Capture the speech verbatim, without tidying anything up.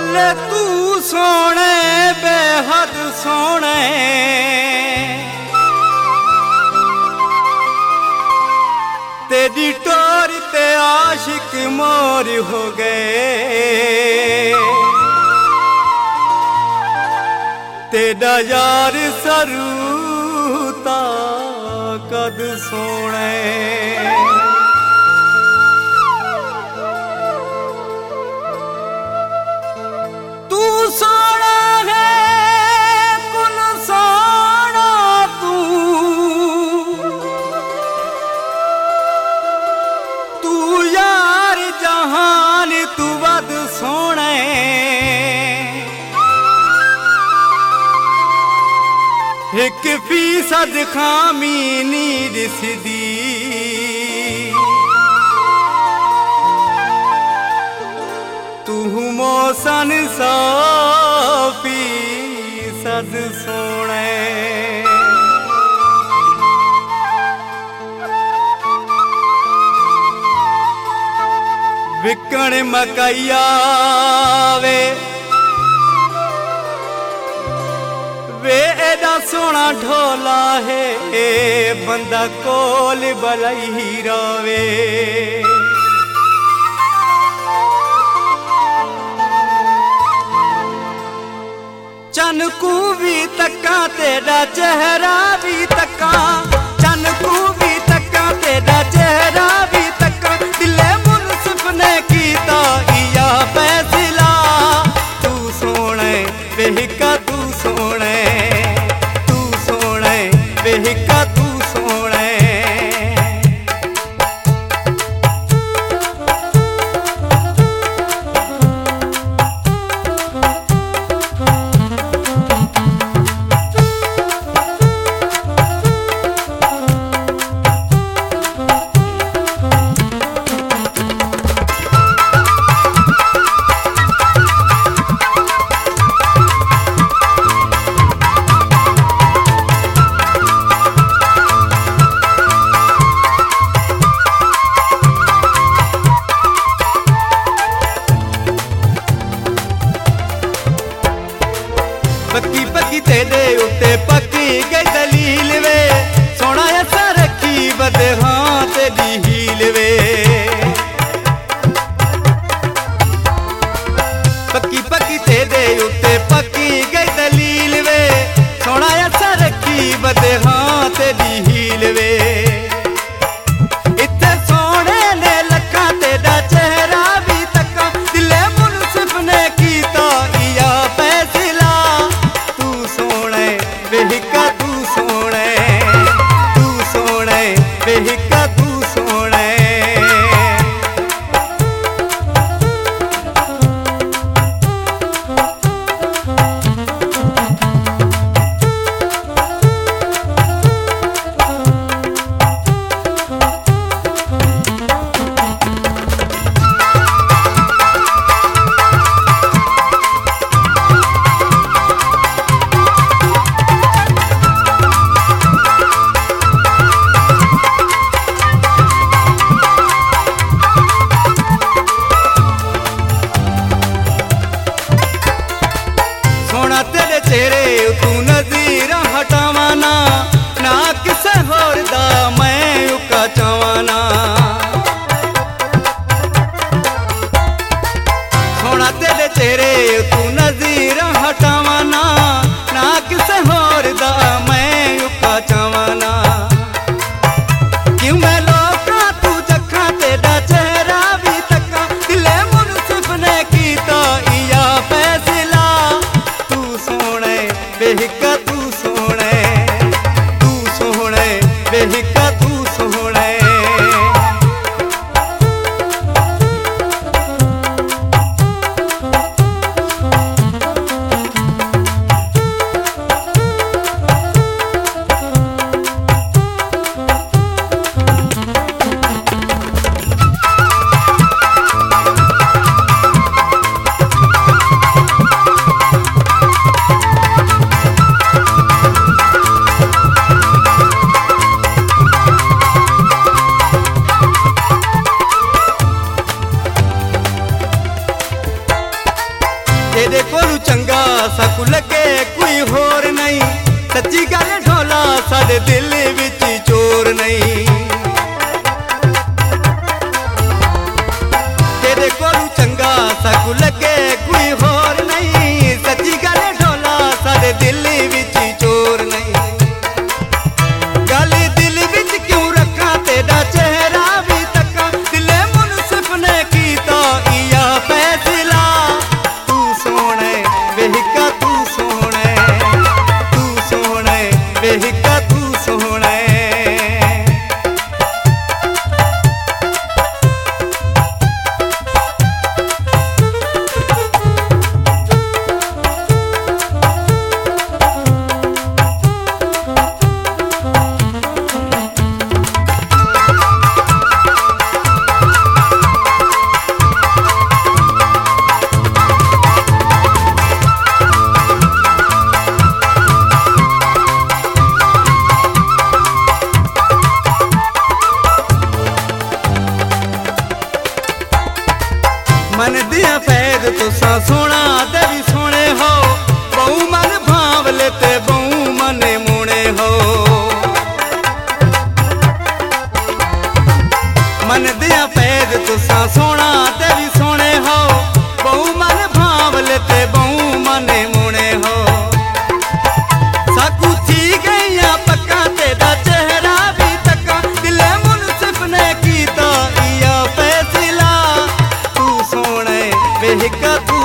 ले तू सोने बेहद सोने तेरी टोर ते आशिक मोर हो गए। तेरा यार सरूता कद सोने तू सोना है कुल सोना तू तू यार जहान तू वद सोने एक फीसद खामी नी दिसदी तू मौसन सौ फीसद सोने विकण मकैया वे वे एदा सोना ढोला है बंदा कोल बलई रोवे। चन को भी तक्का तेरा चेहरा भी तक्का चन को भी तक्का तेरा चेहरा भी तक्का दिले मुनसिफ ने कीता इया फैसला तू सोने बेहिका तू सोने तू सोने बेहिका तू सोने पक्की पक्की तेरे उत्ते पक्की गई दलील वे सोना ऐसा रखी बदे हाँ तेरी हील वे। पक्की पक्की तेरे उत्ते पक्की गई दलील वे सोना ऐसा रखी बदे हाँ तेरी हील वे। इत्ते सोने ने लखा तेरा चेहरा भी तक्का दिले मुनसिफ ने कीता इया फैसला बेहिका तू सोने तू सोने बेहिका तू सोने तेरे चेहरे तू नज़ीर हटावाना ना किसे होर दा मैं उका चावाना सोना तेरे चेहरे तू नज़ीर हटावाना ना किसे होर दा मैं उका चावाना क्यों मैं लोका तू जखा तेरा चेहरा भी तक्का दिले मुनसिफ ने कीता इया फैसला बेहिका तू सोने तू सोने बेहिका तू सोने तेरे कोलू चंगा सकू लगे कोई होर नहीं, सच्ची गल ढोला साडे दिल विच चोर नहीं। तेरे कोलू चंगा सकू लगे कोई होर नहीं, सच्ची गल ढोला साडे दिल विच चोर नहीं। गल दिल विच क्यों रखा तेरा चेहरा भी तका, दिले मुनसिफ ने कीता इया फैसला। तू सोने वेहिका तू सोने, तू सोने वेहिका तू सोने। मन दिया फैद तुसा सोना ते भी सोने हो, बहु मन भावले ते बहु मन मुने हो। मन दिया फैद तुसा सोना ते भी सोने हो, बहु मन भावले ते बहु मन मुने हो। साकू थी गईया पक्का तेरा चेहरा भी तका, दिले मुनसिफ ने कीता इया फैसला। तू सोने वेहिका तू